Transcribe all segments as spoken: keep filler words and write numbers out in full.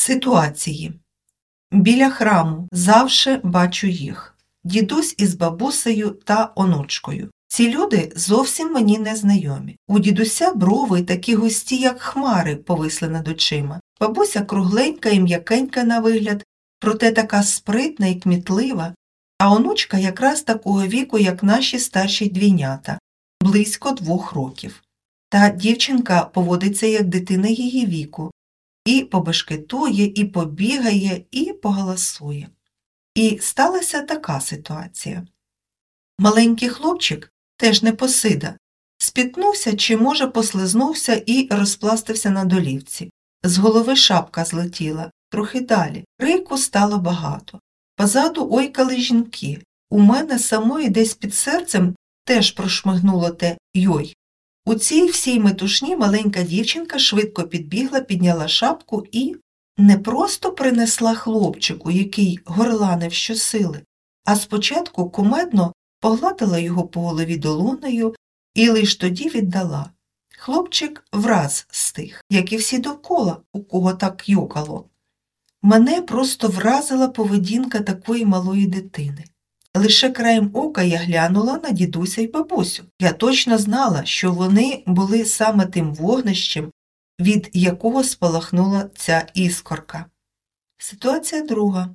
Ситуації. Біля храму завше бачу їх. Дідусь із бабусею та онучкою. Ці люди зовсім мені не знайомі. У дідуся брови такі густі, як хмари, повисли над очима. Бабуся кругленька і м'якенька на вигляд, проте така спритна і кмітлива. А онучка якраз такого віку, як наші старші двійнята, близько двох років. Та дівчинка поводиться, як дитина її віку. І побешкетує, і побігає, і погаласує. І сталася така ситуація. Маленький хлопчик, теж непосида, спітнувся чи, може, послизнувся і розпластався на долівці. З голови шапка злетіла, трохи далі. Крику стало багато. Позаду ойкали жінки. У мене самої десь під серцем теж прошмигнуло те «йой». У цій всій метушні маленька дівчинка швидко підбігла, підняла шапку і не просто принесла хлопчику, який горланив щосили, а спочатку кумедно погладила його по голові долонею і лиш тоді віддала. Хлопчик враз стих, як і всі довкола, у кого так йокало. Мене просто вразила поведінка такої малої дитини. Лише краєм ока я глянула на дідуся й бабусю. Я точно знала, що вони були саме тим вогнищем, від якого спалахнула ця іскорка. Ситуація друга.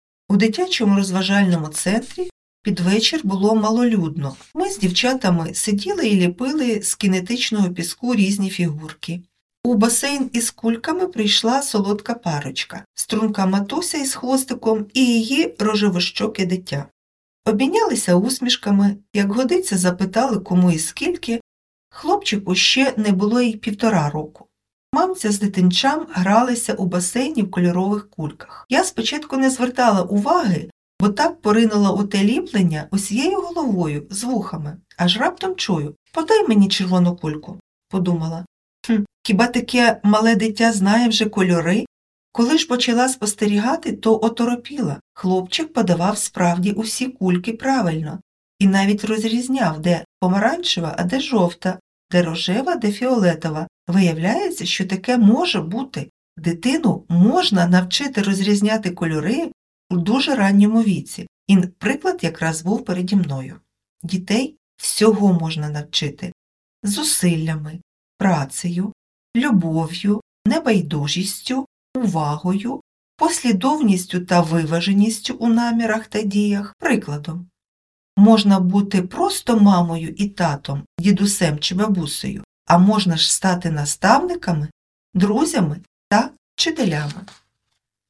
У дитячому розважальному центрі під вечір було малолюдно. Ми з дівчатами сиділи і ліпили з кінетичного піску різні фігурки. У басейн із кульками прийшла солодка парочка, струнка матуся із хвостиком і її рожевощоке дитя. Обмінялися усмішками, як годиться, запитали, кому і скільки. Хлопчику ще не було й півтора року. Мамця з дитинчам гралися у басейні в кольорових кульках. Я спочатку не звертала уваги, бо так поринула у те ліплення усією головою, з вухами. Аж раптом чую: «Подай мені червону кульку», – подумала. Хм, хіба таке мале дитя знає вже кольори? Коли ж почала спостерігати, то оторопіла. Хлопчик подавав справді усі кульки правильно. І навіть розрізняв, де помаранчева, а де жовта, де рожева, де фіолетова. Виявляється, що таке може бути. Дитину можна навчити розрізняти кольори у дуже ранньому віці. І приклад якраз був переді мною. Дітей всього можна навчити. Зусиллями, працею, любов'ю, небайдужістю, увагою, послідовністю та виваженістю у намірах та діях. Прикладом. Можна бути просто мамою і татом, дідусем чи бабусею, а можна ж стати наставниками, друзями та вчителями.